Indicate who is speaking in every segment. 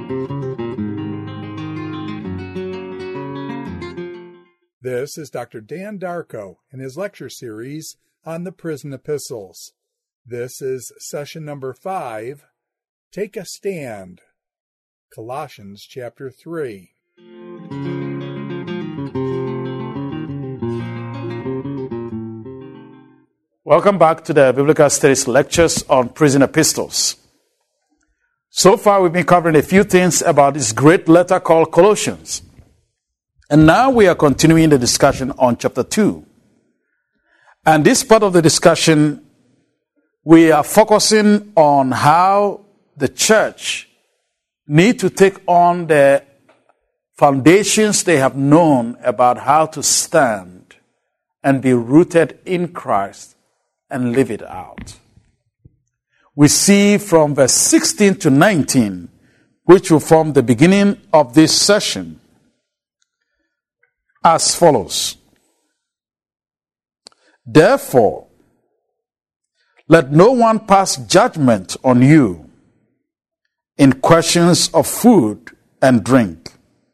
Speaker 1: This is Dr. Dan Darko in his lecture series on the prison epistles. This is session number 5, Take a Stand, Colossians chapter 3.
Speaker 2: Welcome back to the Biblical Studies lectures on prison epistles. So far we've been covering a few things about this great letter called Colossians. And now we are continuing the discussion on chapter 2. And this part of the discussion, we are focusing on how the church need to take on the foundations they have known about how to stand and be rooted in Christ and live it out. We see from verse 16 to 19, which will form the beginning of this session, as follows. Therefore, let no one pass judgment on you in questions of food and drink,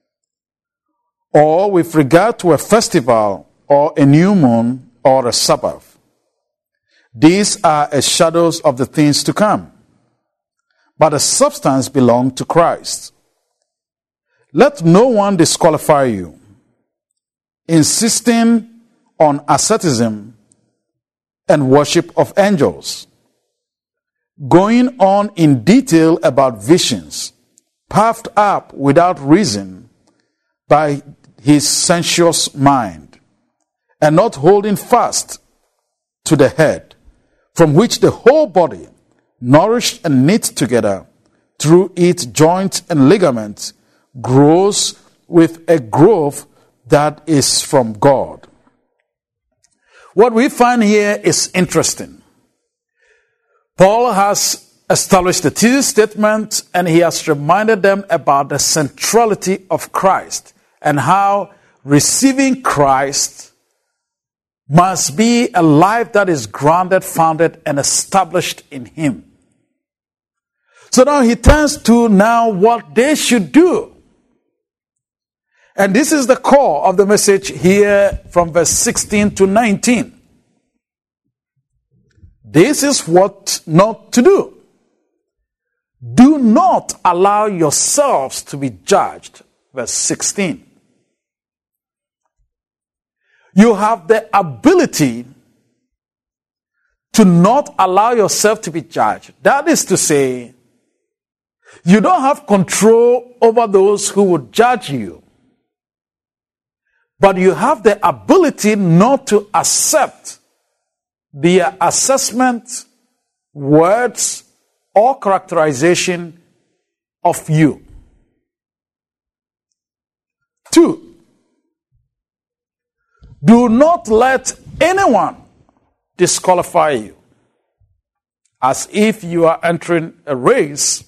Speaker 2: or with regard to a festival or a new moon or a Sabbath. These are as shadows of the things to come, but the substance belongs to Christ. Let no one disqualify you, insisting on asceticism and worship of angels, going on in detail about visions, puffed up without reason by his sensuous mind, and not holding fast to the head, from which the whole body, nourished and knit together through its joints and ligaments, grows with a growth that is from God. What we find here is interesting. Paul has established the thesis statement, and he has reminded them about the centrality of Christ and how receiving Christ must be a life that is grounded, founded, and established in Him. So now he turns to what they should do. And this is the core of the message here from verse 16 to 19. This is what not to do. Do not allow yourselves to be judged. Verse 16. You have the ability to not allow yourself to be judged. That is to say, you don't have control over those who would judge you. But you have the ability not to accept their assessment, words, or characterization of you. 2. Do not let anyone disqualify you, as if you are entering a race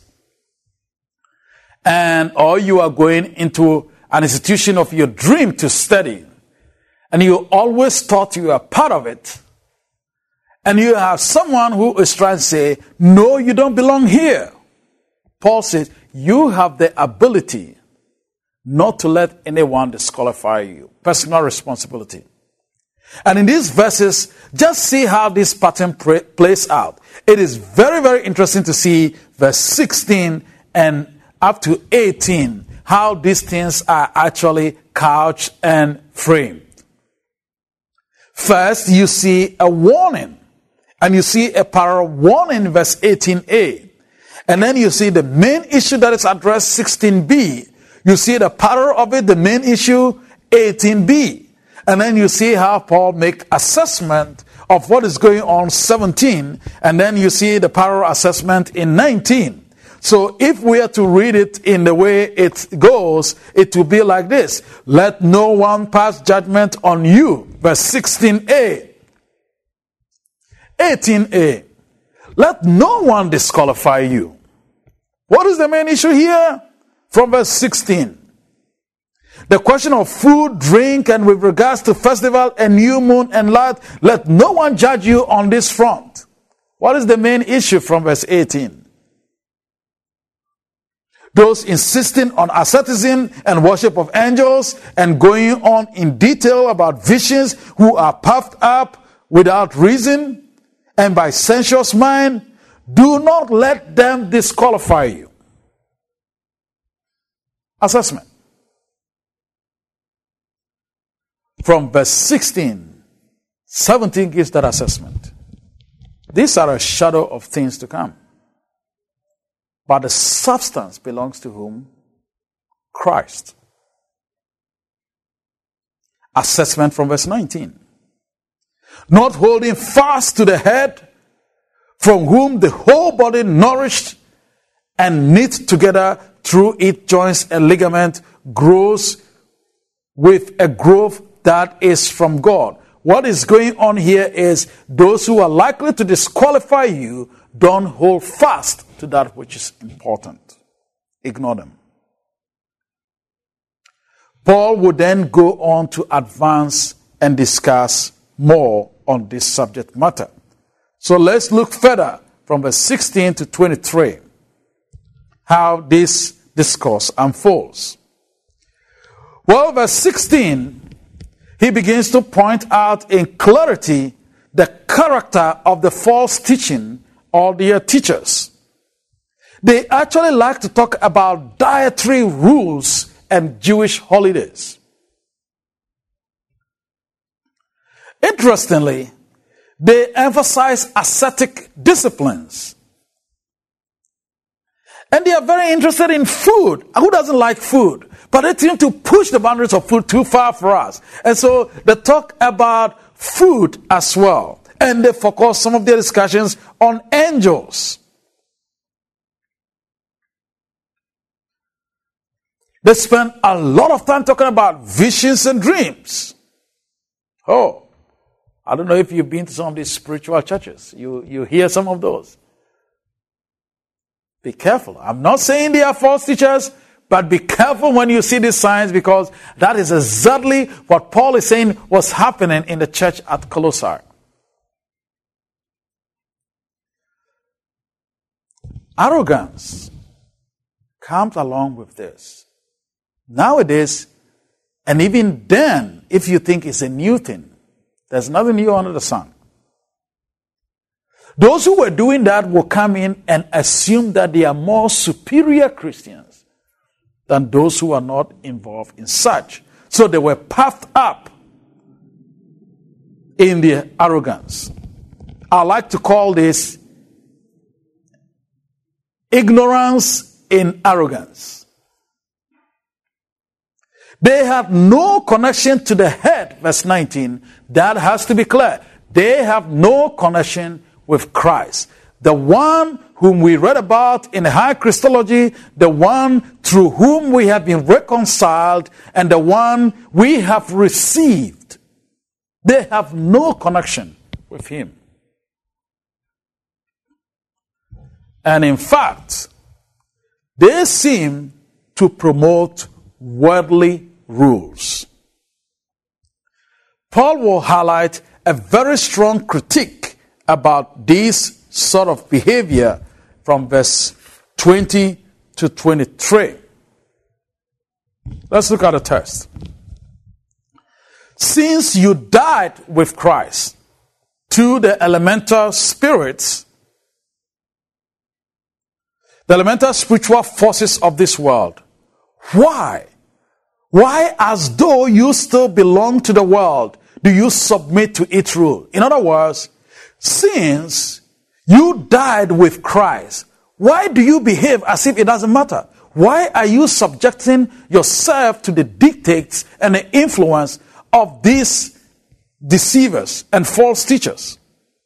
Speaker 2: or you are going into an institution of your dream to study, and you always thought you were part of it, and you have someone who is trying to say, no, you don't belong here. Paul says, you have the ability not to let anyone disqualify you. Personal responsibility. And in these verses, just see how this pattern plays out. It is very, very interesting to see verse 16 and up to 18, how these things are actually couched and framed. First, you see a warning. And you see a parallel warning in verse 18a. And then you see the main issue that is addressed, 16b. You see the parallel of it, the main issue, 18b. And then you see how Paul makes assessment of what is going on, 17. And then you see the parallel assessment in 19. So if we are to read it in the way it goes, it will be like this. Let no one pass judgment on you. Verse 16a. 18a. Let no one disqualify you. What is the main issue here? From verse 16. The question of food, drink, and with regards to festival and new moon and light, let no one judge you on this front. What is the main issue from verse 18? those insisting on asceticism and worship of angels and going on in detail about visions who are puffed up without reason and by sensuous mind, do not let them disqualify you. Assessment. From verse 16, 17 gives that assessment. These are a shadow of things to come. But the substance belongs to whom? Christ. Assessment from verse 19. Not holding fast to the head, from whom the whole body nourished and knit together through its joints and ligament grows with a growth that is from God. What is going on here is those who are likely to disqualify you, don't hold fast to that which is important. Ignore them. Paul would then go on to advance and discuss more on this subject matter. So let's look further from verse 16 to 23, how this discourse unfolds. Well, verse 16, he begins to point out in clarity the character of the false teaching or their teachers. They actually like to talk about dietary rules and Jewish holidays. Interestingly, they emphasize ascetic disciplines. And they are very interested in food. Who doesn't like food? But they seem to push the boundaries of food too far for us. And so they talk about food as well. And they focus some of their discussions on angels. They spend a lot of time talking about visions and dreams. Oh, I don't know if you've been to some of these spiritual churches. You hear some of those. Be careful. I'm not saying they are false teachers, but be careful when you see these signs, because that is exactly what Paul is saying was happening in the church at Colossae. Arrogance comes along with this. Nowadays, and even then, if you think it's a new thing, there's nothing new under the sun. Those who were doing that will come in and assume that they are more superior Christians than those who are not involved in such. So they were puffed up in their arrogance. I like to call this ignorance in arrogance. They have no connection to the head, verse 19. That has to be clear. They have no connection with Christ. The one whom we read about in the high Christology, the one through whom we have been reconciled, and the one we have received. They have no connection with him. And in fact, they seem to promote worldly rules. Paul will highlight a very strong critique about this sort of behavior from verse 20 to 23. Let's look at the text. Since you died with Christ to the elemental spirits, the elemental spiritual forces of this world, why, as though you still belong to the world, do you submit to its rule? In other words, since you died with Christ, why do you behave as if it doesn't matter? Why are you subjecting yourself to the dictates and the influence of these deceivers and false teachers?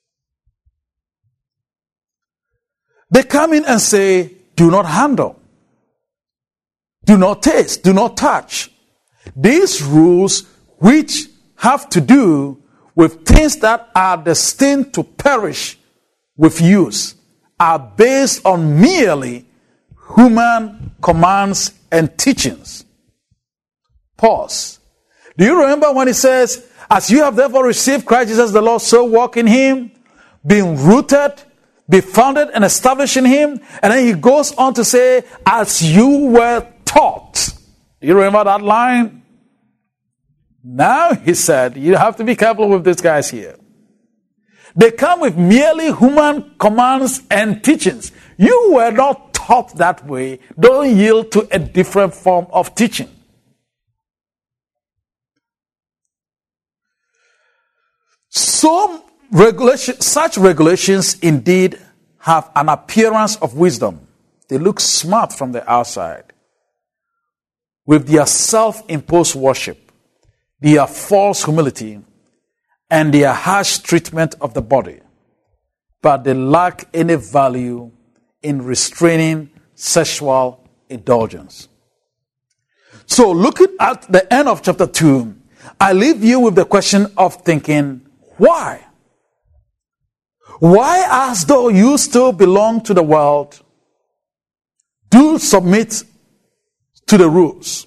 Speaker 2: They come in and say, do not handle, do not taste, do not touch. These rules, which have to do with things that are destined to perish with use, are based on merely human commands and teachings. Pause. Do you remember when it says, as you have therefore received Christ Jesus the Lord, so walk in him, being rooted, be founded and established in him. And then he goes on to say, as you were taught. Do you remember that line? Now, he said, you have to be careful with these guys here. They come with merely human commands and teachings. You were not taught that way. Don't yield to a different form of teaching. Such regulations indeed have an appearance of wisdom. They look smart from the outside. With their self-imposed worship, their false humility, and their harsh treatment of the body. But they lack any value in restraining sexual indulgence. So looking at the end of chapter 2, I leave you with the question of thinking, why? Why, as though you still belong to the world, do submit to the rules?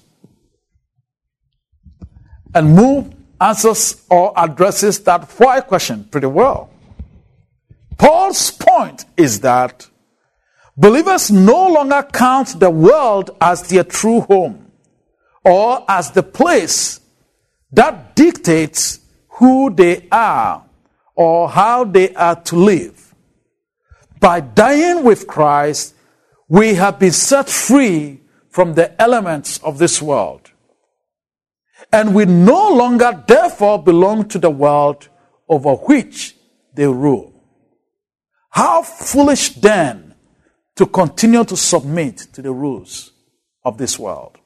Speaker 2: And Moore answers or addresses that why question pretty well. Paul's point is that believers no longer count the world as their true home or as the place that dictates who they are or how they are to live. By dying with Christ, we have been set free from the elements of this world. And we no longer therefore belong to the world over which they rule. How foolish then to continue to submit to the rules of this world.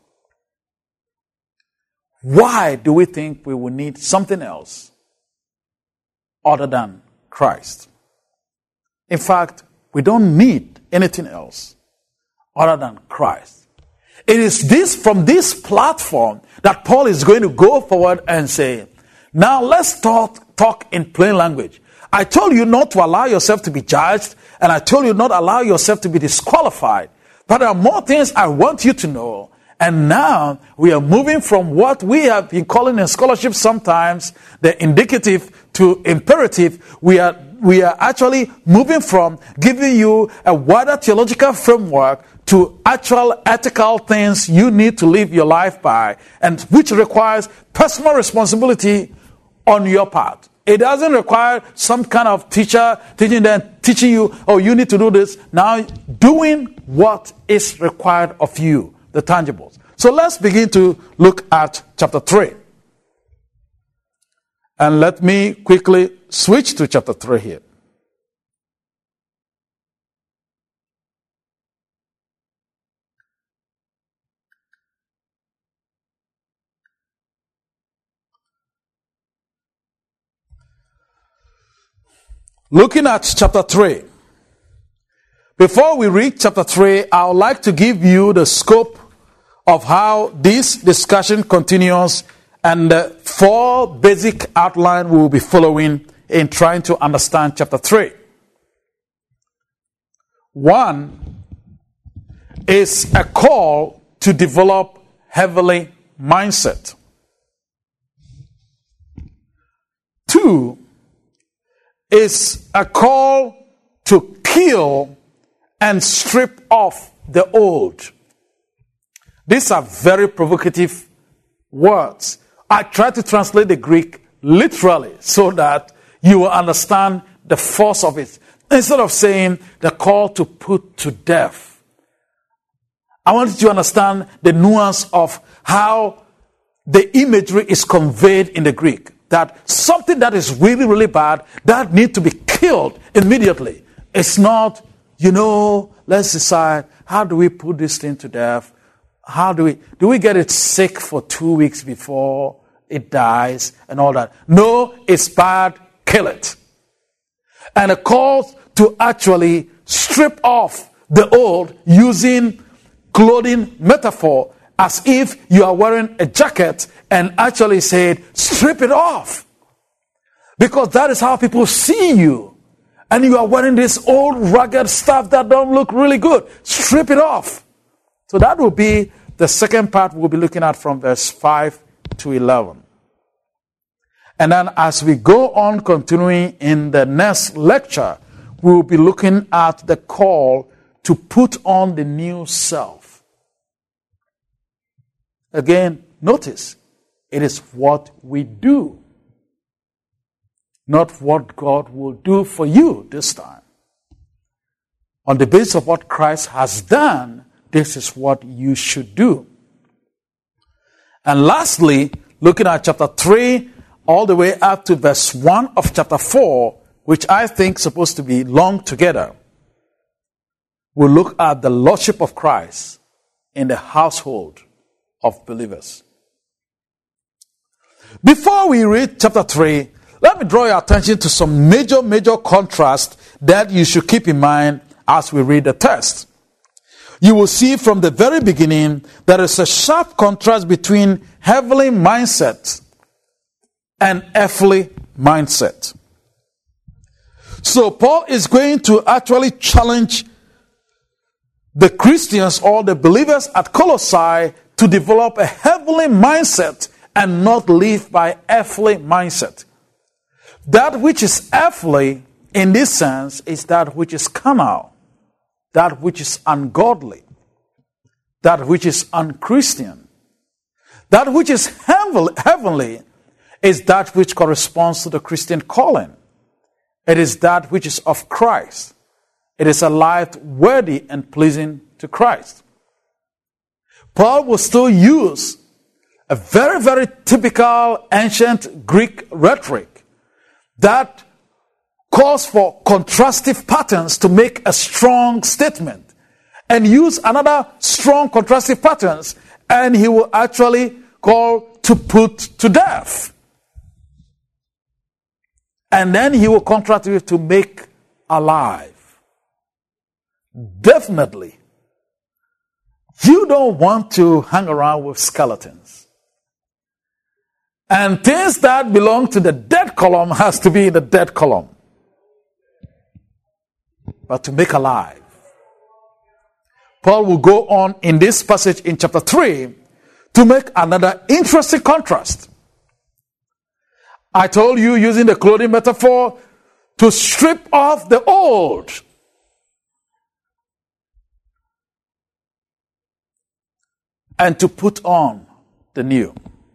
Speaker 2: Why do we think we will need something else other than Christ? In fact, we don't need anything else other than Christ. It is this from this platform that Paul is going to go forward and say, now let's talk in plain language. I told you not to allow yourself to be judged, and I told you not to allow yourself to be disqualified. But there are more things I want you to know. And now we are moving from what we have been calling in scholarship sometimes the indicative to imperative. We are actually moving from giving you a wider theological framework to actual ethical things you need to live your life by, and which requires personal responsibility on your part. It doesn't require some kind of teacher teaching you, oh, you need to do this. Now, doing what is required of you, the tangibles. So let's begin to look at chapter 3. And let me quickly switch to chapter 3 here. Looking at chapter 3. Before we read chapter 3, I would like to give you the scope of how this discussion continues and the 4 basic outlines we will be following in trying to understand chapter 3. 1 is a call to develop heavenly mindset. 2 is a call to kill and strip off the old. These are very provocative words. I try to translate the Greek literally so that you will understand the force of it. Instead of saying the call to put to death, I want you to understand the nuance of how the imagery is conveyed in the Greek. That something that is really, really bad, that needs to be killed immediately. It's not, let's decide, how do we put this thing to death? How do we get it sick for 2 weeks before it dies and all that? No, it's bad, kill it. And a call to actually strip off the old using clothing metaphor as if you are wearing a jacket and actually said, strip it off. Because that is how people see you. And you are wearing this old rugged stuff that don't look really good. Strip it off. So that will be the second part we'll be looking at from verse 5 to 11. And then as we go on continuing in the next lecture, we will be looking at the call to put on the new self. Again, notice, it is what we do, not what God will do for you this time. On the basis of what Christ has done, this is what you should do. And lastly, looking at chapter 3, all the way up to verse 1 of chapter 4, which I think is supposed to be lumped together, we'll look at the lordship of Christ in the household of believers. Before we read chapter 3, let me draw your attention to some major contrast that you should keep in mind as we read the text. You will see from the very beginning there is a sharp contrast between heavenly mindset and earthly mindset. So Paul is going to actually challenge the Christians or the believers at Colossae to develop a heavenly mindset and not live by earthly mindset. That which is earthly in this sense is that which is carnal, that which is ungodly, that which is unchristian. That which is heavenly is that which corresponds to the Christian calling. It is that which is of Christ. It is a life worthy and pleasing to Christ. Paul will still use a very typical ancient Greek rhetoric that calls for contrastive patterns to make a strong statement, and use another strong contrastive patterns, and he will actually call to put to death. And then he will contrast with to make alive. Definitely, you don't want to hang around with skeletons. And things that belong to the dead column has to be in the dead column. But to make alive. Paul will go on in this passage in chapter 3 to make another interesting contrast. I told you, using the clothing metaphor, to strip off the old and to put on the new.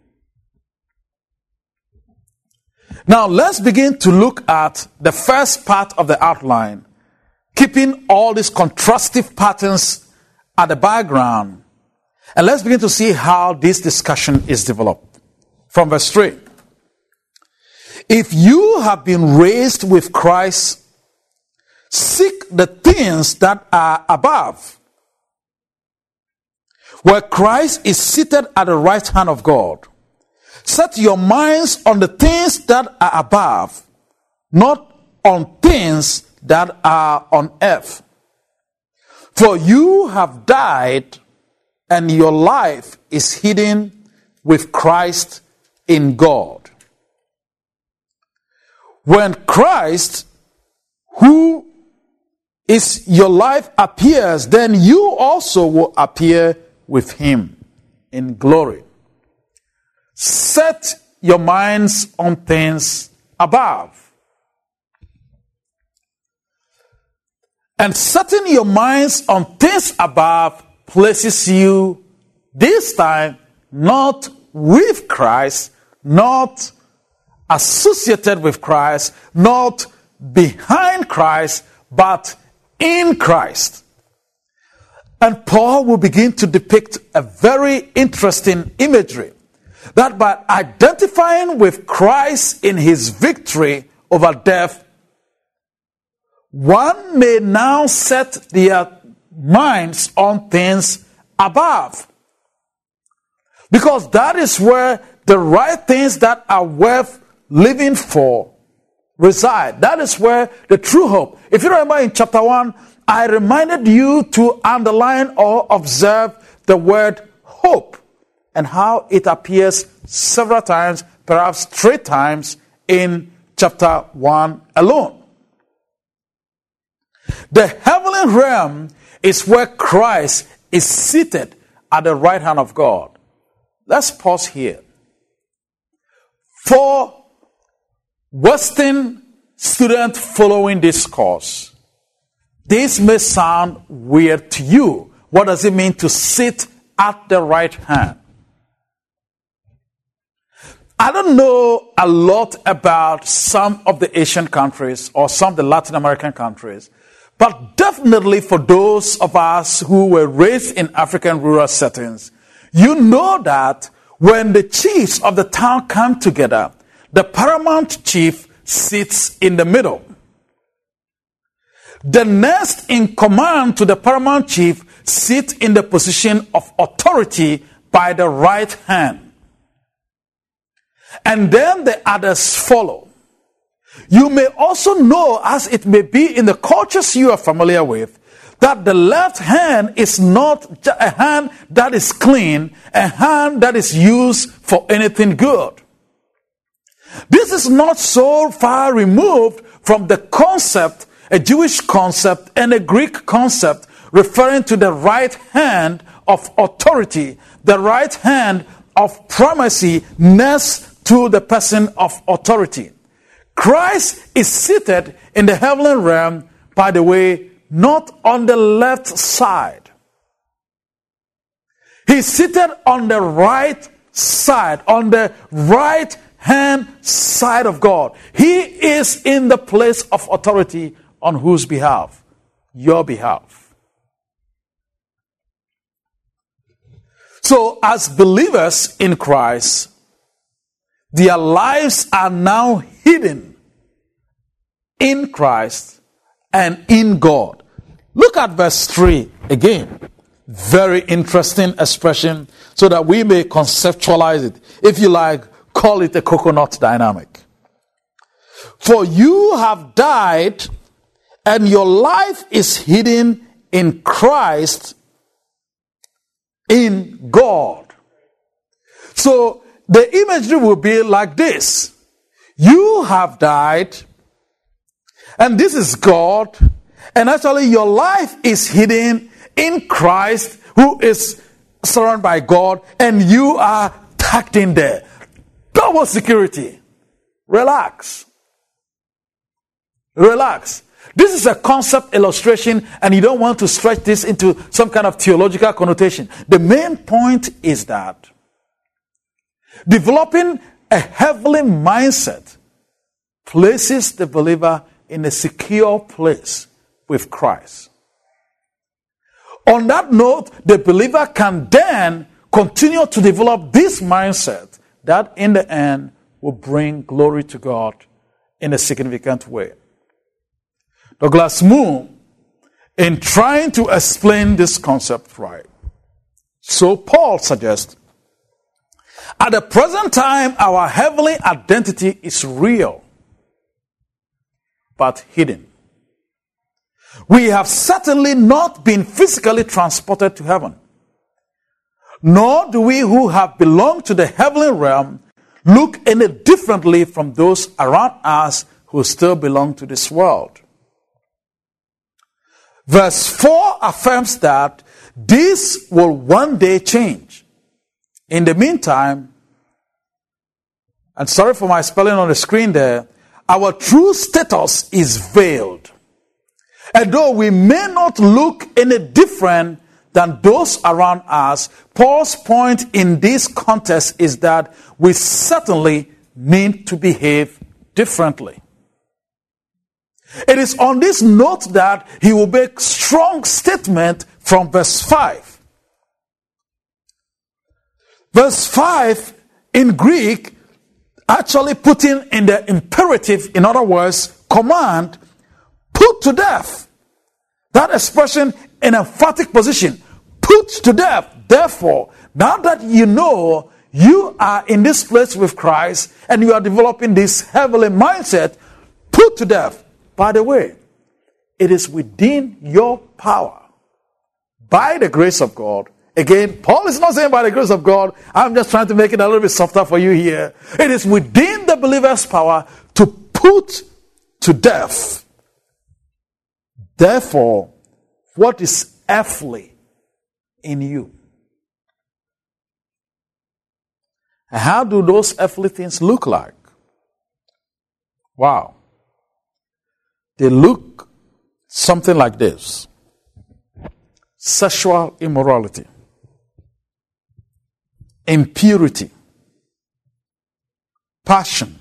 Speaker 2: Now let's begin to look at the first part of the outline, keeping all these contrastive patterns at the background. And let's begin to see how this discussion is developed. From verse 3. If you have been raised with Christ, seek the things that are above, where Christ is seated at the right hand of God. Set your minds on the things that are above, not on things that are on earth. For you have died, and your life is hidden with Christ in God. When Christ, who is your life, appears, then you also will appear with him in glory. Set your minds on things above. And setting your minds on things above places you, this time, not with Christ, not associated with Christ, not behind Christ, but in Christ. And Paul will begin to depict a very interesting imagery, that by identifying with Christ in his victory over death, one may now set their minds on things above. Because that is where the right things that are worth living for reside. That is where the true hope. If you remember in chapter 1, I reminded you to underline or observe the word hope and how it appears several times, perhaps 3 times in chapter 1 alone. The heavenly realm is where Christ is seated at the right hand of God. Let's pause here. For Western students following this course, this may sound weird to you. What does it mean to sit at the right hand? I don't know a lot about some of the Asian countries or some of the Latin American countries, but definitely for those of us who were raised in African rural settings, you know that when the chiefs of the town come together, the paramount chief sits in the middle. The next in command to the paramount chief sits in the position of authority by the right hand. And then the others follow. You may also know, as it may be in the cultures you are familiar with, that the left hand is not a hand that is clean, a hand that is used for anything good. This is not so far removed from the concept, a Jewish concept and a Greek concept, referring to the right hand of authority, the right hand of primacy next to the person of authority. Christ is seated in the heavenly realm, by the way, not on the left side. He's seated on the right side, on the right hand side of God. He is in the place of authority. On whose behalf? Your behalf. So, as believers in Christ, their lives are now hidden in Christ and in God. Look at verse 3 again. Very interesting expression, so that we may conceptualize it. If you like, call it a coconut dynamic. For you have died, and your life is hidden in Christ, in God. So the imagery will be like this. You have died, and this is God, and actually your life is hidden in Christ, who is surrounded by God, and you are tucked in there. Double security. Relax. Relax. This is a concept illustration, and you don't want to stretch this into some kind of theological connotation. The main point is that developing a heavenly mindset places the believer in a secure place with Christ. On that note, the believer can then continue to develop this mindset that in the end will bring glory to God in a significant way. Douglas Moo, in trying to explain this concept right, so Paul suggests, at the present time, our heavenly identity is real, but hidden. We have certainly not been physically transported to heaven, nor do we who have belonged to the heavenly realm look any differently from those around us who still belong to this world. Verse 4 affirms that this will one day change. In the meantime, and sorry for my spelling on the screen there, our true status is veiled. And though we may not look any different than those around us, Paul's point in this context is that we certainly need to behave differently. It is on this note that he will make strong statement from verse 5. Verse 5 in Greek actually putting in the imperative, in other words, command, put to death. That expression in emphatic position, put to death. Therefore, now that you know you are in this place with Christ and you are developing this heavenly mindset, put to death. By the way, it is within your power, by the grace of God. Again, Paul is not saying by the grace of God. I'm just trying to make it a little bit softer for you here. It is within the believer's power to put to death. Therefore, what is earthly in you? And how do those earthly things look like? Wow. They look something like this: sexual immorality, impurity, passion,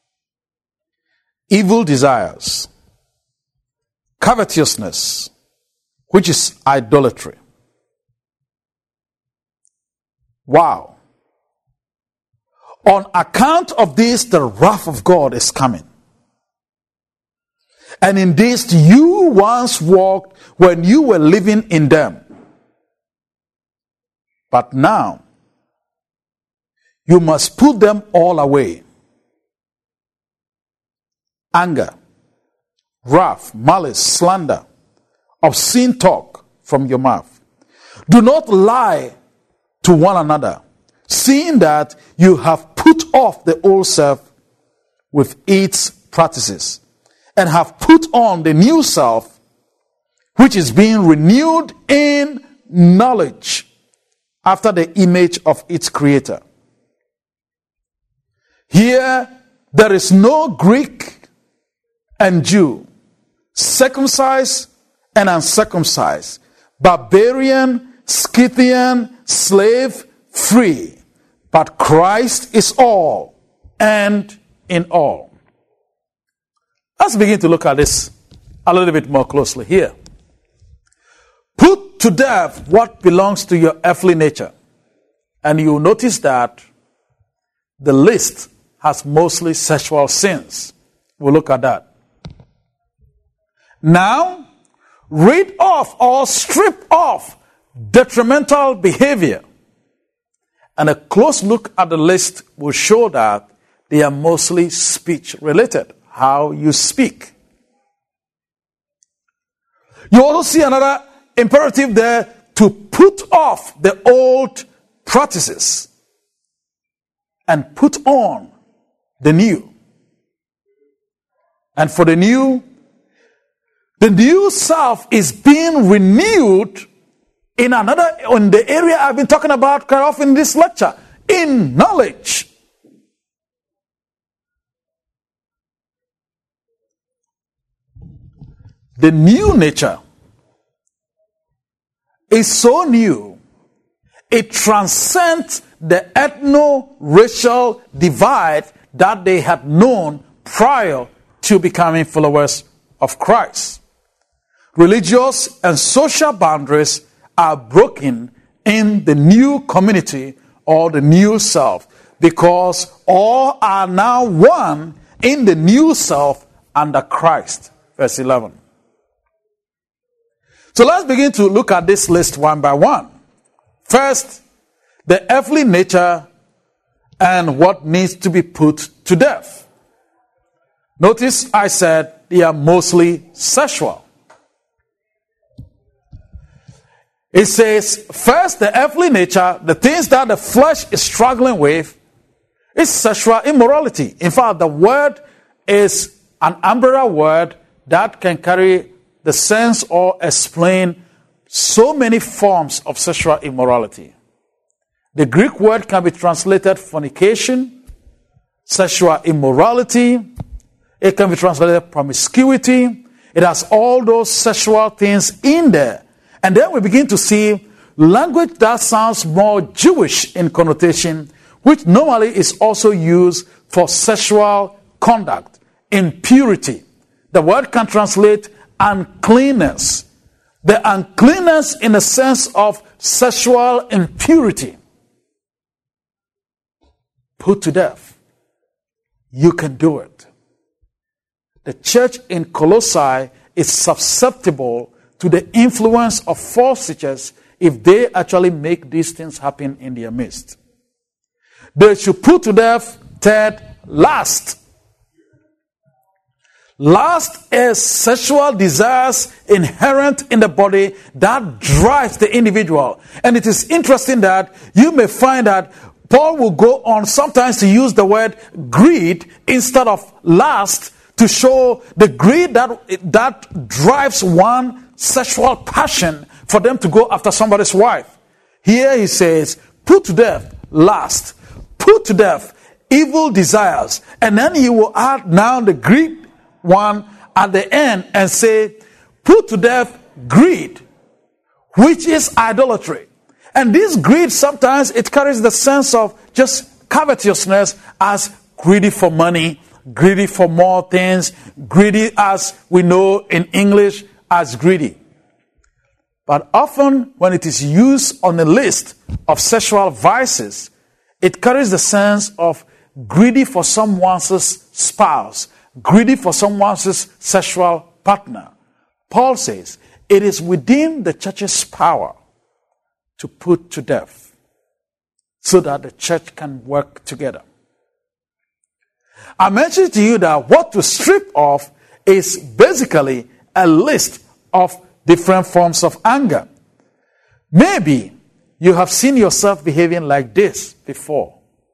Speaker 2: evil desires, covetousness, which is idolatry. Wow. On account of this, the wrath of God is coming. And in this you once walked when you were living in them. But now, you must put them all away. Anger, wrath, malice, slander, obscene talk from your mouth. Do not lie to one another, seeing that you have put off the old self with its practices, and have put on the new self, which is being renewed in knowledge after the image of its creator. Here there is no Greek and Jew, circumcised and uncircumcised, barbarian, Scythian, slave, free, but Christ is all and in all. Let's begin to look at this a little bit more closely here. Put to death what belongs to your earthly nature. And you'll notice that the list has mostly sexual sins. We'll look at that. Now, rid off or strip off detrimental behavior. And a close look at the list will show that they are mostly speech related. How you speak. You also see another imperative there, to put off the old practices and put on the new. And for the new self is being renewed in the area I've been talking about quite often in this lecture, in knowledge. The new nature is so new, it transcends the ethno-racial divide that they had known prior to becoming followers of Christ. Religious and social boundaries are broken in the new community or the new self, because all are now one in the new self under Christ. Verse 11. So let's begin to look at this list one by one. First, the earthly nature and what needs to be put to death. Notice I said they are mostly sexual. It says, first, the earthly nature, the things that the flesh is struggling with, is sexual immorality. In fact, the word is an umbrella word that can carry the sense or explain so many forms of sexual immorality. The Greek word can be translated fornication, sexual immorality. It can be translated promiscuity. It has all those sexual things in there. And then we begin to see language that sounds more Jewish in connotation, which normally is also used for sexual conduct, impurity. The word can translate uncleanness. The uncleanness in the sense of sexual impurity. Put to death. You can do it. The church in Colossae is susceptible to the influence of false teachers if they actually make these things happen in their midst. They should put to death, third, lust. Lust is sexual desires inherent in the body that drives the individual. And it is interesting that you may find that Paul will go on sometimes to use the word greed instead of lust to show the greed that drives one sexual passion for them to go after somebody's wife. Here he says, put to death lust, put to death evil desires, and then he will add now the Greek one at the end and say, put to death greed, which is idolatry. And this greed, sometimes it carries the sense of just covetousness, as greedy for money, greedy for more things, greedy, as we know in English, as greedy. But often when it is used on a list of sexual vices, it carries the sense of greedy for someone's spouse, greedy for someone's sexual partner. Paul says it is within the church's power to put to death so that the church can work together. I mentioned to you that what to strip off is basically a list of different forms of anger. Maybe you have seen yourself behaving like this before.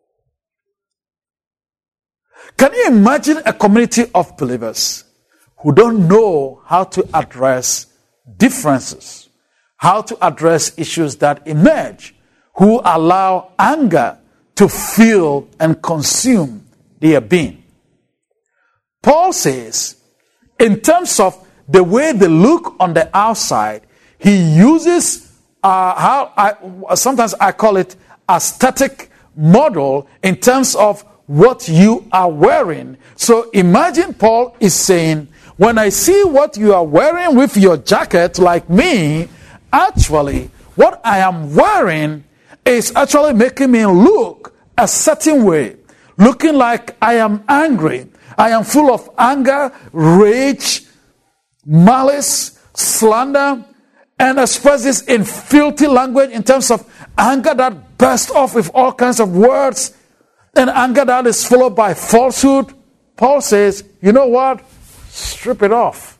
Speaker 2: Can you imagine a community of believers who don't know how to address differences, how to address issues that emerge, who allow anger to fill and consume their being? Paul says, in terms of the way they look on the outside, he uses sometimes I call it aesthetic model in terms of what you are wearing. So imagine Paul is saying, when I see what you are wearing with your jacket like me, actually what I am wearing is actually making me look a certain way, looking like I am angry. I am full of anger, rage, malice, slander, and express this in filthy language in terms of anger that bursts off with all kinds of words, and anger that is followed by falsehood. Paul says, you know what? Strip it off.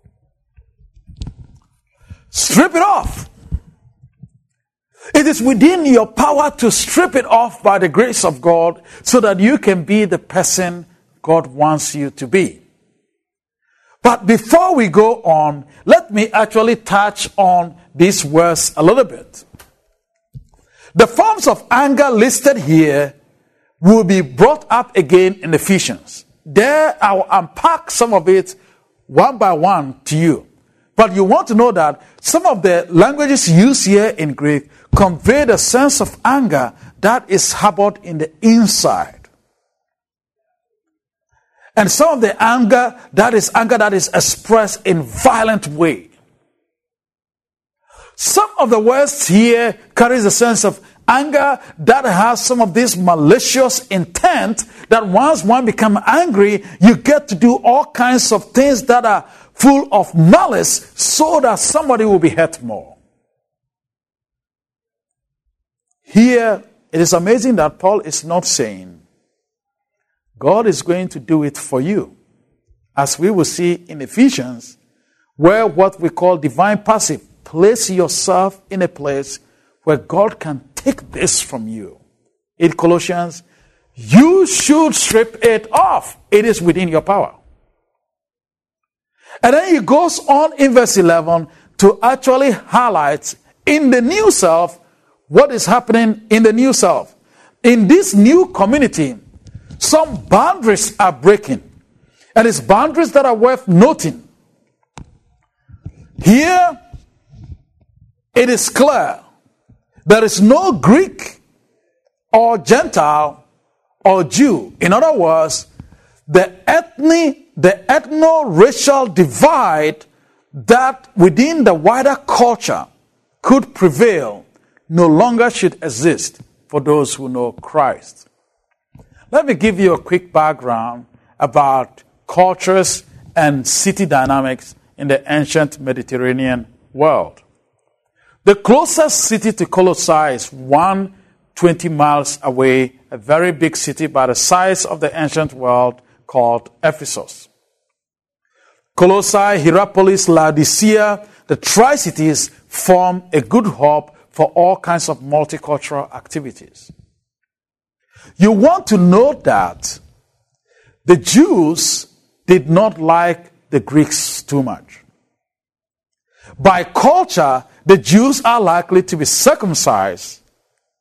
Speaker 2: Strip it off. It is within your power to strip it off by the grace of God so that you can be the person God wants you to be. But before we go on, let me actually touch on this verse a little bit. The forms of anger listed here will be brought up again in Ephesians. There, I will unpack some of it one by one to you. But you want to know that some of the languages used here in Greek convey the sense of anger that is harbored in the inside. And some of the anger that is expressed in violent way. Some of the words here carries a sense of anger that has some of this malicious intent, that once one becomes angry, you get to do all kinds of things that are full of malice so that somebody will be hurt more. Here, it is amazing that Paul is not saying, God is going to do it for you. As we will see in Ephesians, where what we call divine passive, place yourself in a place where God can take this from you. In Colossians, you should strip it off. It is within your power. And then he goes on in verse 11 to actually highlight in the new self what is happening in the new self. In this new community, some boundaries are breaking. And it's boundaries that are worth noting. Here, it is clear there is no Greek or Gentile or Jew. In other words, the ethno-racial divide that within the wider culture could prevail no longer should exist for those who know Christ. Let me give you a quick background about cultures and city dynamics in the ancient Mediterranean world. The closest city to Colossae is 120 miles away, a very big city by the size of the ancient world called Ephesus. Colossae, Hierapolis, Laodicea, the Tri-Cities form a good hub for all kinds of multicultural activities. You want to note that the Jews did not like the Greeks too much. By culture, the Jews are likely to be circumcised.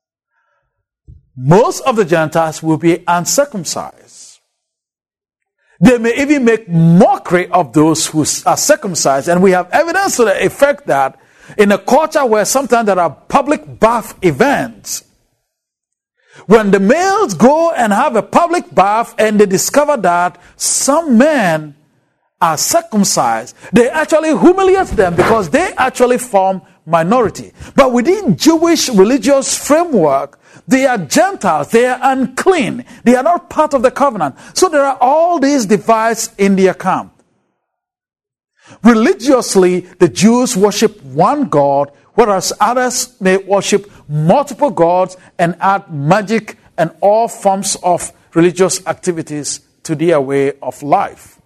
Speaker 2: Most of the Gentiles will be uncircumcised. They may even make mockery of those who are circumcised. And we have evidence to the effect that in a culture where sometimes there are public bath events, when the males go and have a public bath and they discover that some men are circumcised, they actually humiliate them because they actually form minority. But within Jewish religious framework, they are Gentiles, they are unclean, they are not part of the covenant. So there are all these divides in their camp. Religiously, the Jews worship one God, whereas others may worship multiple gods and add magic and all forms of religious activities to their way of life.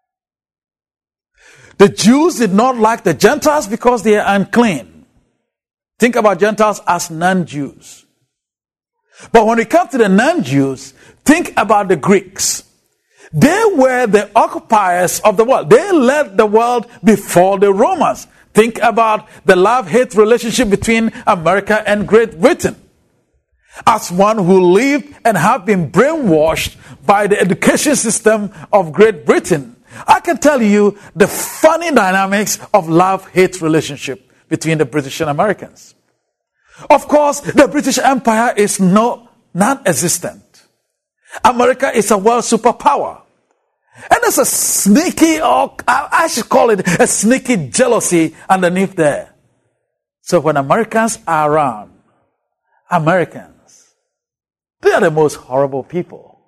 Speaker 2: The Jews did not like the Gentiles because they are unclean. Think about Gentiles as non-Jews. But when it comes to the non-Jews, think about the Greeks. They were the occupiers of the world. They led the world before the Romans. Think about the love-hate relationship between America and Great Britain. As one who lived and have been brainwashed by the education system of Great Britain, I can tell you the funny dynamics of love-hate relationship between the British and Americans. Of course, the British Empire is non-existent. America is a world superpower. And there's a sneaky, or I should call it a sneaky jealousy underneath there. So when Americans are around, Americans, they are the most horrible people.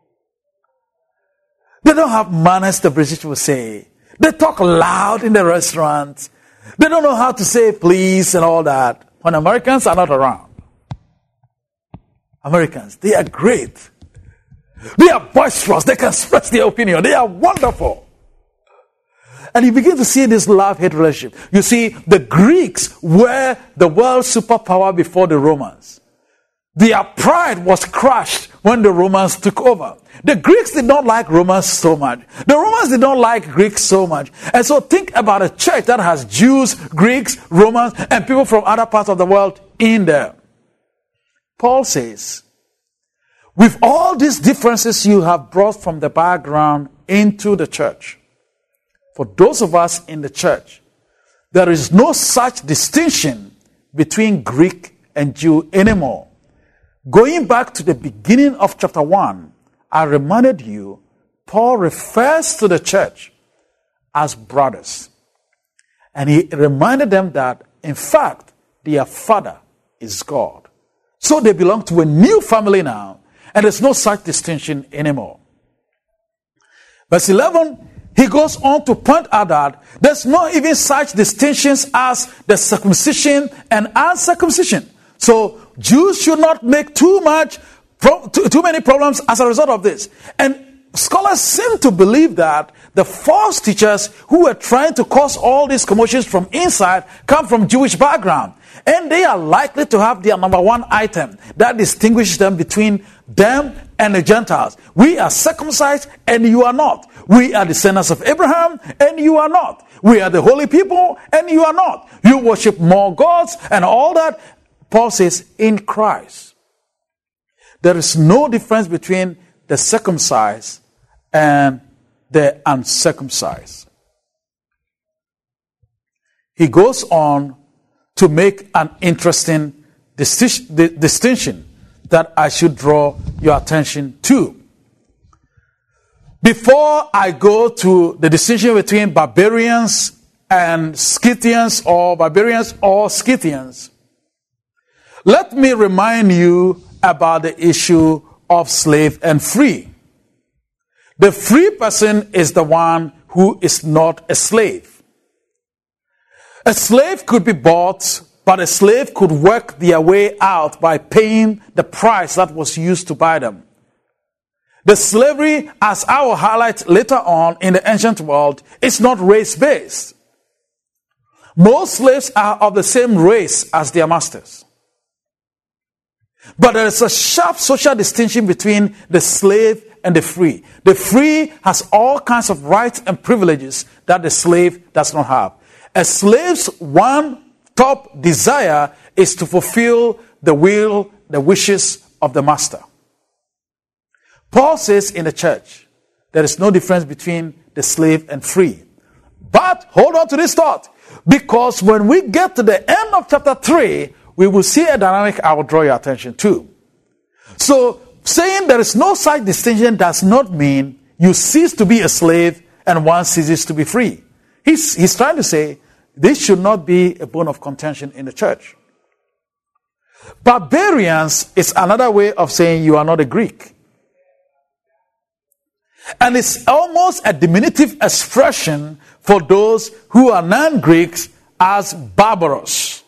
Speaker 2: They don't have manners, the British will say. They talk loud in the restaurants. They don't know how to say please and all that. When Americans are not around, Americans, they are great. They are boisterous. They can express their opinion. They are wonderful. And you begin to see this love-hate relationship. You see, the Greeks were the world superpower before the Romans. Their pride was crushed when the Romans took over. The Greeks did not like Romans so much. The Romans did not like Greeks so much. And so think about a church that has Jews, Greeks, Romans, and people from other parts of the world in there. Paul says, with all these differences you have brought from the background into the church. For those of us in the church, there is no such distinction between Greek and Jew anymore. Going back to the beginning of chapter 1, I reminded you, Paul refers to the church as brothers. And he reminded them that, in fact, their father is God. So they belong to a new family now, and there's no such distinction anymore. Verse 11, he goes on to point out that there's not even such distinctions as the circumcision and uncircumcision. So Jews should not make too many problems as a result of this. And scholars seem to believe that the false teachers who were trying to cause all these commotions from inside come from Jewish background. And they are likely to have their number one item that distinguishes them between them and the Gentiles. We are circumcised and you are not. We are descendants of Abraham and you are not. We are the holy people and you are not. You worship more gods and all that. Paul says, in Christ, there is no difference between the circumcised and the uncircumcised. He goes on to make an interesting distinction that I should draw your attention to. Before I go to the distinction between barbarians and Scythians, or barbarians or Scythians, let me remind you about the issue of slave and free. The free person is the one who is not a slave. A slave could be bought, but a slave could work their way out by paying the price that was used to buy them. The slavery, as I will highlight later on in the ancient world, is not race-based. Most slaves are of the same race as their masters. But there is a sharp social distinction between the slave and the free. The free has all kinds of rights and privileges that the slave does not have. A slave's one top desire is to fulfill the wishes of the master. Paul says in the church, there is no difference between the slave and free. But hold on to this thought, because when we get to the end of chapter 3, we will see a dynamic I will draw your attention to. So, saying there is no such distinction does not mean you cease to be a slave and one ceases to be free. He's trying to say this should not be a bone of contention in the church. Barbarians is another way of saying you are not a Greek. And it's almost a diminutive expression for those who are non-Greeks as barbaros.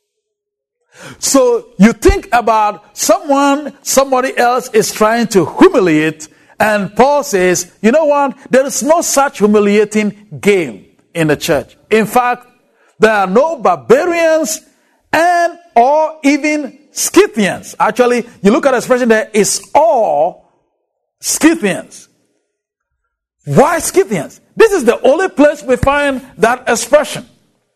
Speaker 2: So you think about somebody else is trying to humiliate, and Paul says, you know what? There is no such humiliating game in the church. In fact, there are no barbarians and or even Scythians. Actually, you look at the expression there, it's all Scythians. Why Scythians? This is the only place we find that expression.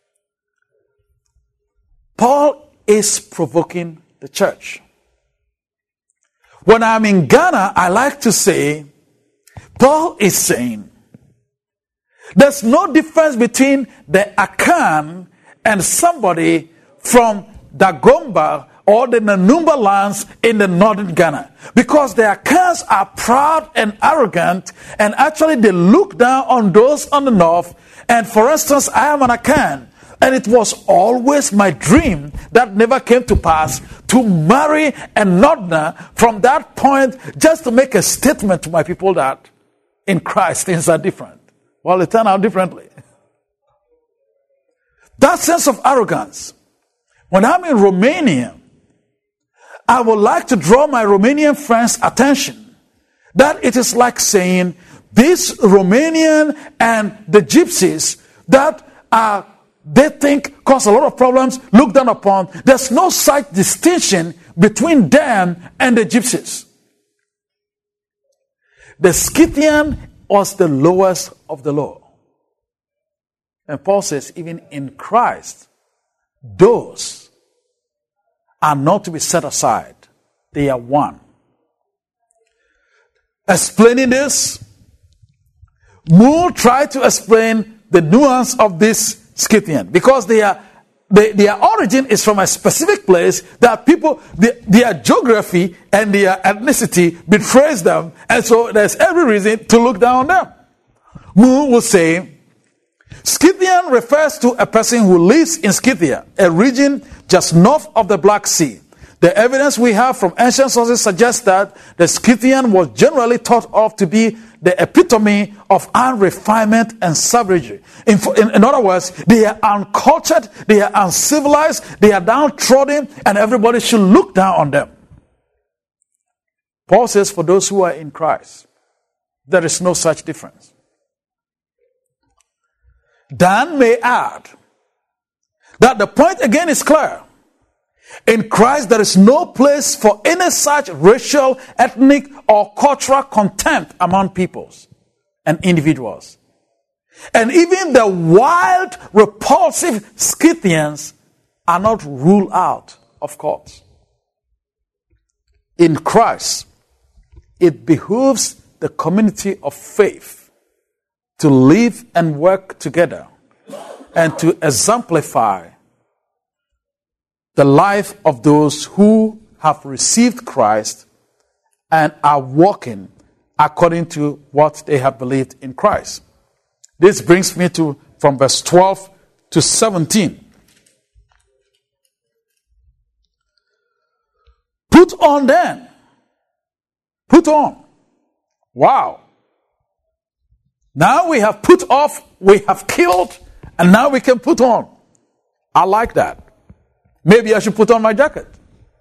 Speaker 2: Paul is provoking the church. When I'm in Ghana, I like to say, Paul is saying, there's no difference between the Akan and somebody from Dagomba or the Nanumba lands in the northern Ghana. Because the Akans are proud and arrogant, and actually they look down on those on the north. And for instance, I am an Akan, and it was always my dream that never came to pass to marry a northerner from that point, just to make a statement to my people that in Christ things are different. Well, it turned out differently. That sense of arrogance. When I'm in Romania, I would like to draw my Romanian friends' attention that it is like saying this Romanian and the gypsies that they think cause a lot of problems, look down upon. There's no such distinction between them and the gypsies. The Scythian was the lowest of the low. And Paul says, even in Christ, those are not to be set aside. They are one. Explaining this, Moore tried to explain the nuance of this Scythian, because their origin is from a specific place that people, their geography and their ethnicity betrays them, and so there's every reason to look down on them. Moore will say, Scythian refers to a person who lives in Scythia, a region just north of the Black Sea. The evidence we have from ancient sources suggests that the Scythian was generally thought of to be the epitome of unrefinement and savagery. In other words, they are uncultured, they are uncivilized, they are downtrodden, and everybody should look down on them. Paul says, for those who are in Christ, there is no such difference. Dan may add that the point again is clear. In Christ, there is no place for any such racial, ethnic, or cultural contempt among peoples and individuals. And even the wild, repulsive Scythians are not ruled out, of course. In Christ, it behooves the community of faith to live and work together and to exemplify the life of those who have received Christ and are walking according to what they have believed in Christ. This brings me to from verse 12 to 17. Put on then. Put on. Wow. Now we have put off, we have killed, and now we can put on. I like that. Maybe I should put on my jacket.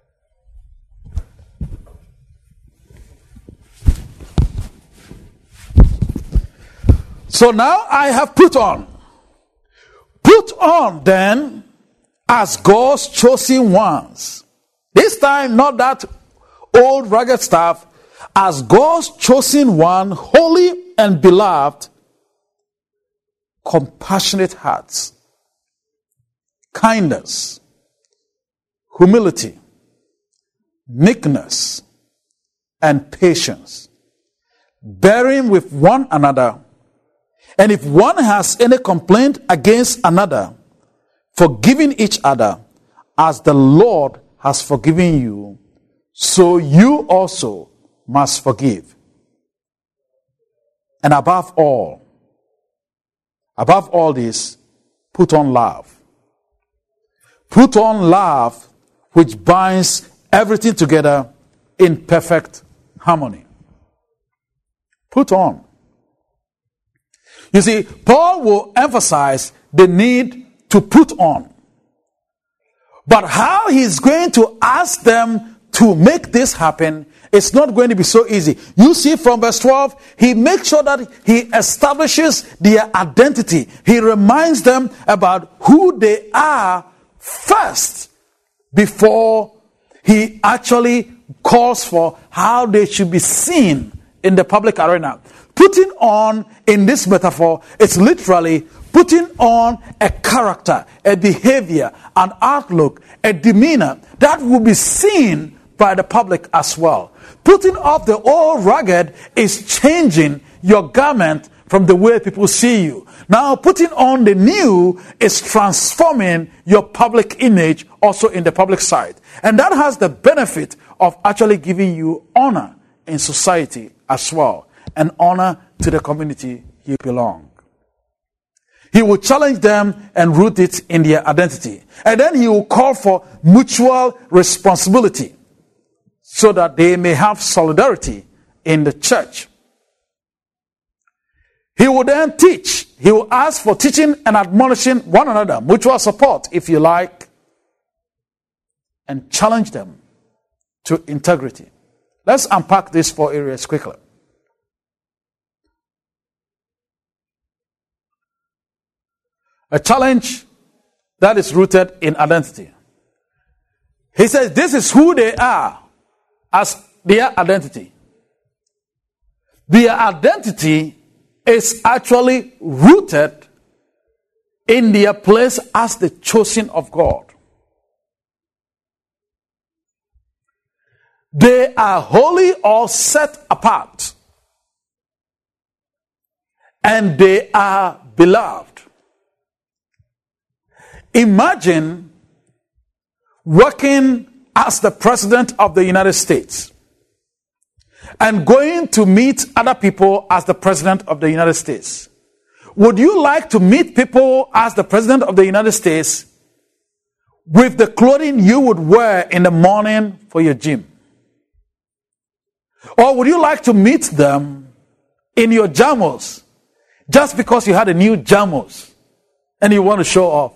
Speaker 2: So now I have put on. Put on then as God's chosen ones. This time not that old rugged stuff. As God's chosen one, holy and beloved, compassionate hearts, kindness, humility, meekness, and patience. bearing with one another, and if one has any complaint against another, forgiving each other, as the Lord has forgiven you, so you also must forgive. And above all this, put on love. Put on love, which binds everything together in perfect harmony. Put on. You see, Paul will emphasize the need to put on. But how he's going to ask them to make this happen, it's not going to be so easy. You see from verse 12, he makes sure that he establishes their identity. He reminds them about who they are first before he actually calls for how they should be seen in the public arena. Putting on in this metaphor, it's literally putting on a character, a behavior, an outlook, a demeanor that will be seen by the public as well. Putting off the old ragged is changing your garment from the way people see you. Now, putting on the new is transforming your public image also in the public sight. And that has the benefit of actually giving you honor in society as well, and honor to the community you belong. He will challenge them and root it in their identity. And then he will call for mutual responsibility so that they may have solidarity in the church. He will then teach. He will ask for teaching and admonishing one another, mutual support, if you like, and challenge them to integrity. Let's unpack these 4 areas quickly. A challenge that is rooted in identity. He says this is who they are as their identity. Their identity is actually rooted in their place as the chosen of God. They are holy or set apart. And they are beloved. Imagine working as the President of the United States and going to meet other people as the President of the United States. Would you like to meet people as the President of the United States with the clothing you would wear in the morning for your gym? Or would you like to meet them in your jamos just because you had a new jamos and you want to show off?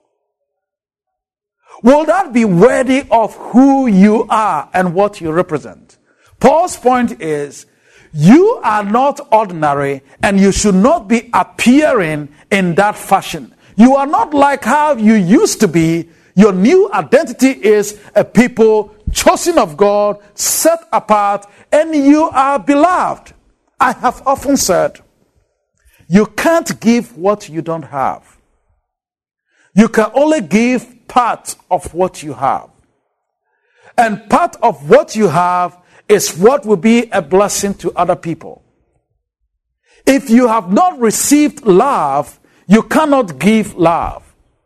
Speaker 2: Will that be worthy of who you are and what you represent? Paul's point is, you are not ordinary and you should not be appearing in that fashion. You are not like how you used to be. Your new identity is a people chosen of God, set apart, and you are beloved. I have often said, you can't give what you don't have. You can only give part of what you have. And part of what you have is what will be a blessing to other people. If you have not received love, you cannot give love.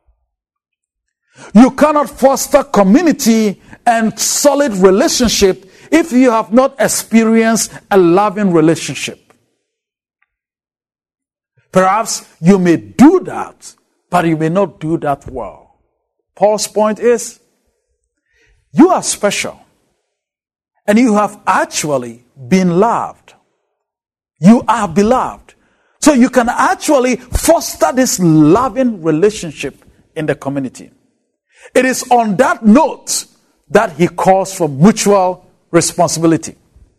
Speaker 2: You cannot foster community and solid relationship if you have not experienced a loving relationship. Perhaps you may do that, but you may not do that well. Paul's point is, you are special. And you have actually been loved. You are beloved. So you can actually foster this loving relationship in the community. It is on that note that he calls for mutual responsibility.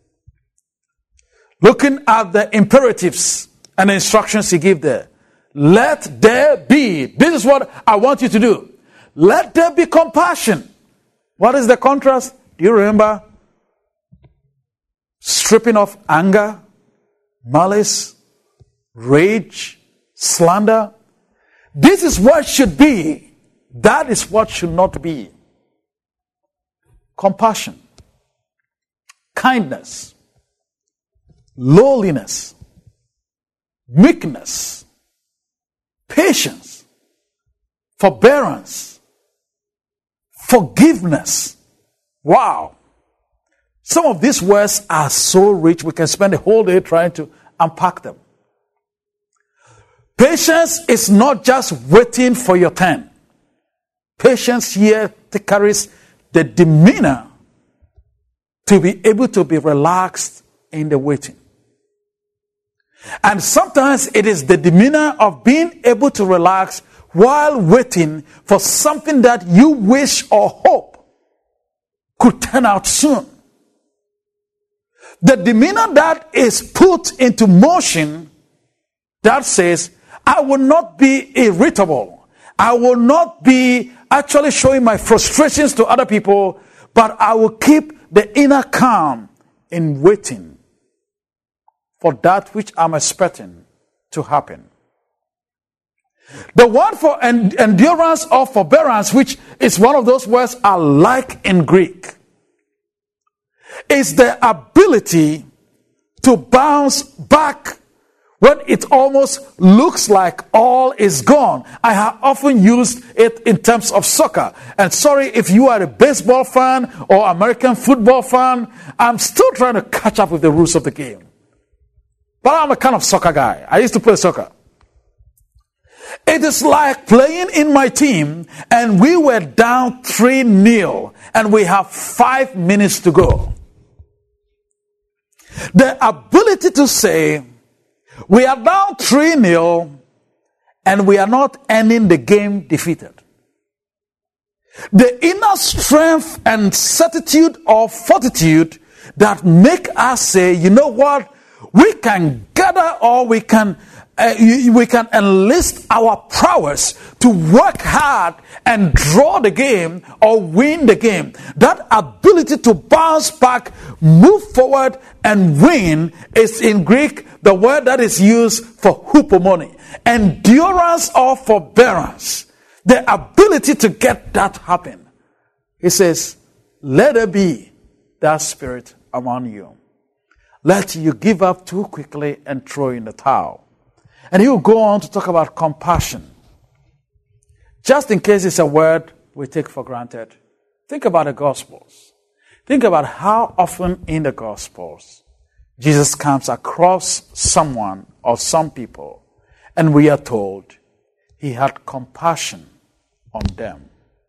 Speaker 2: Looking at the imperatives and the instructions he gave there. Let there be. This is what I want you to do. Let there be compassion. What is the contrast? Do you remember? Stripping off anger, malice, rage, slander. This is what should be. That is what should not be. Compassion, kindness, lowliness, meekness, patience, forbearance, forgiveness. Wow. Some of these words are so rich, we can spend a whole day trying to unpack them. Patience is not just waiting for your turn. Patience here carries the demeanor to be able to be relaxed in the waiting. And sometimes it is the demeanor of being able to relax while waiting for something that you wish or hope could turn out soon. The demeanor that is put into motion that says, I will not be irritable. I will not be actually showing my frustrations to other people, but I will keep the inner calm in waiting for that which I'm expecting to happen. The word for endurance or forbearance, which is one of those words I like in Greek, is the ability to bounce back when it almost looks like all is gone. I have often used it in terms of soccer. And sorry if you are a baseball fan or American football fan, I'm still trying to catch up with the rules of the game. But I'm a kind of soccer guy. I used to play soccer. It is like playing in my team and we were down 3-0 and we have 5 minutes to go. The ability to say, we are down 3-0 and we are not ending the game defeated. The inner strength and certitude or fortitude that make us say, you know what, we can gather or we can enlist our prowess to work hard and draw the game or win the game. That ability to bounce back, move forward, and win is in Greek the word that is used for hupomone. Endurance or forbearance. The ability to get that happen. He says, let there be that spirit among you. Let you give up too quickly and throw in the towel. And he will go on to talk about compassion. Just in case it's a word we take for granted, think about the Gospels. Think about how often in the Gospels Jesus comes across someone or some people and we are told he had compassion on them.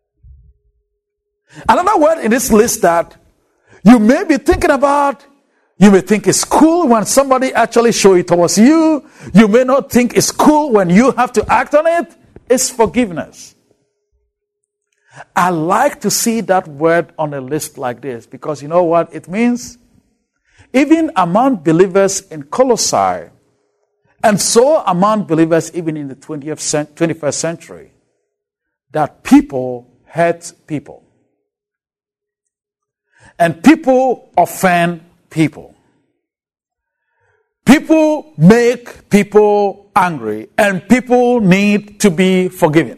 Speaker 2: Another word in this list that you may be thinking about, you may think it's cool when somebody actually shows it towards you. You may not think it's cool when you have to act on it. It's forgiveness. I like to see that word on a list like this because you know what it means? Even among believers in Colossae, and so among believers even in the 21st century, that people hurt people. And people offend people. People make people angry, and people need to be forgiven.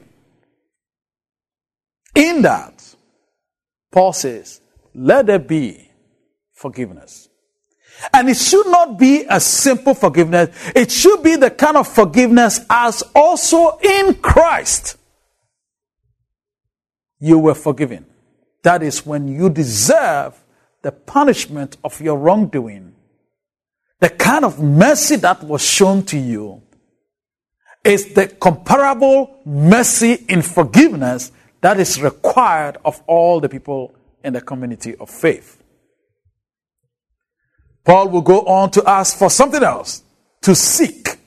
Speaker 2: In that, Paul says, let there be forgiveness. And it should not be a simple forgiveness. It should be the kind of forgiveness as also in Christ you were forgiven. That is when you deserve the punishment of your wrongdoing. The kind of mercy that was shown to you is the comparable mercy in forgiveness that is required of all the people in the community of faith. Paul will go on to ask for something else. To seek.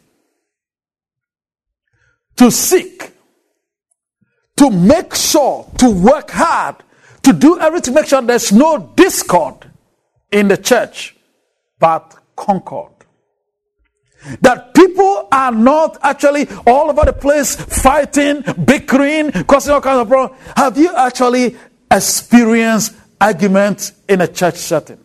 Speaker 2: To seek. To make sure, to work hard, to do everything to make sure there's no discord in the church, but concord. That people are not actually all over the place fighting, bickering, causing all kinds of problems. Have you actually experienced arguments in a church setting?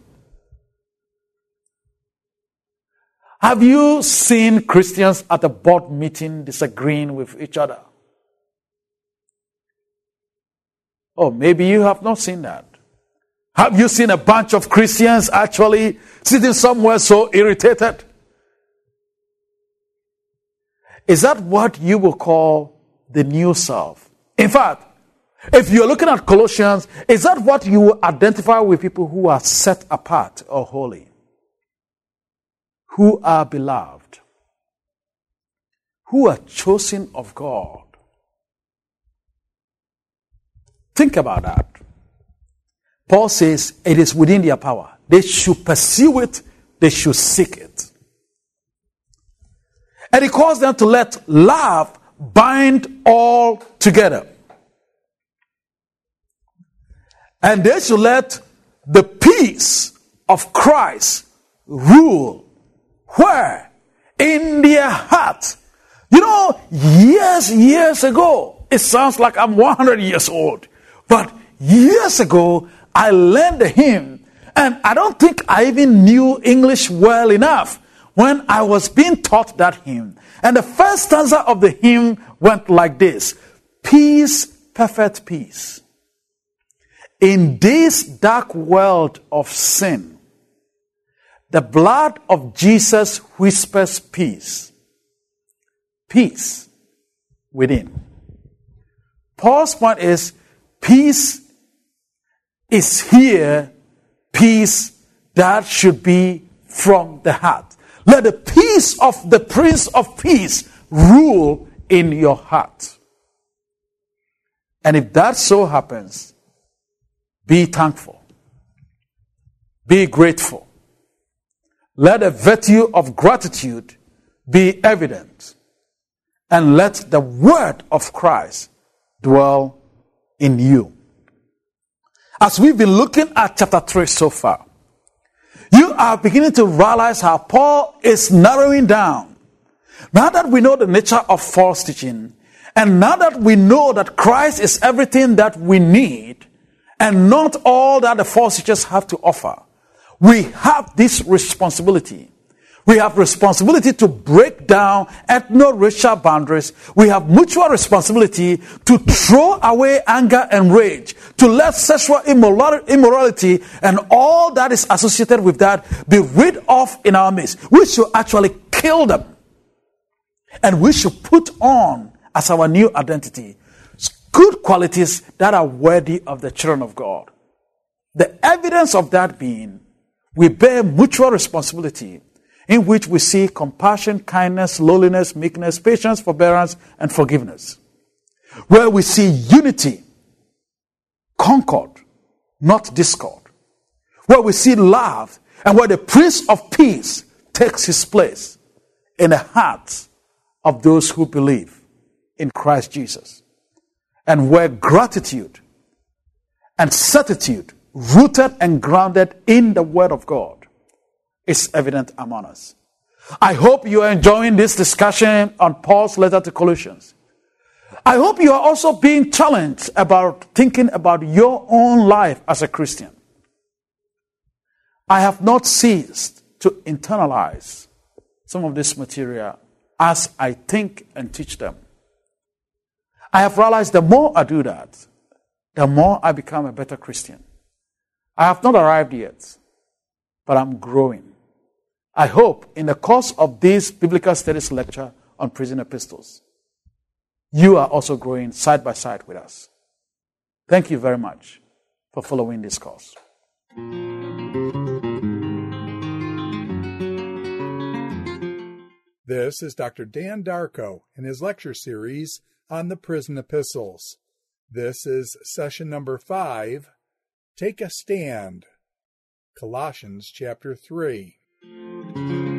Speaker 2: Have you seen Christians at a board meeting disagreeing with each other? Oh, maybe you have not seen that. Have you seen a bunch of Christians actually sitting somewhere so irritated? Is that what you will call the new self? In fact, if you're looking at Colossians, is that what you will identify with people who are set apart or holy? Who are beloved? Who are chosen of God? Think about that. Paul says it is within their power. They should pursue it. They should seek it. And he calls them to let love bind all together. And they should let the peace of Christ rule. Where? In their heart. You know, years ago, it sounds like I'm 100 years old. But years ago, I learned the hymn, and I don't think I even knew English well enough when I was being taught that hymn. And the first stanza of the hymn went like this: peace, perfect peace. In this dark world of sin, the blood of Jesus whispers peace. Peace within. Paul's point is, peace is here, peace that should be from the heart. Let the peace of the Prince of Peace rule in your heart. And if that so happens, be thankful. Be grateful. Let the virtue of gratitude be evident. And let the word of Christ dwell in you. As we've been looking at chapter 3 so far, you are beginning to realize how Paul is narrowing down. Now that we know the nature of false teaching, and now that we know that Christ is everything that we need, and not all that the false teachers have to offer, we have this responsibility. We have responsibility to break down ethno-racial boundaries. We have mutual responsibility to throw away anger and rage, to let sexual immorality and all that is associated with that be rid of in our midst. We should actually kill them. And we should put on as our new identity good qualities that are worthy of the children of God. The evidence of that being, we bear mutual responsibility in which we see compassion, kindness, lowliness, meekness, patience, forbearance, and forgiveness. Where we see unity, concord, not discord. Where we see love, and where the Prince of Peace takes his place in the hearts of those who believe in Christ Jesus. And where gratitude and certitude, rooted and grounded in the Word of God, is evident among us. I hope you are enjoying this discussion on Paul's letter to Colossians. I hope you are also being challenged about thinking about your own life as a Christian. I have not ceased to internalize some of this material as I think and teach them. I have realized the more I do that, the more I become a better Christian. I have not arrived yet, but I'm growing. I hope in the course of this Biblical Studies lecture on prison epistles, you are also growing side by side with us. Thank you very much for following this course.
Speaker 1: This is Dr. Dan Darko in his lecture series on the prison epistles. This is session number 5, Take a Stand, Colossians chapter 3.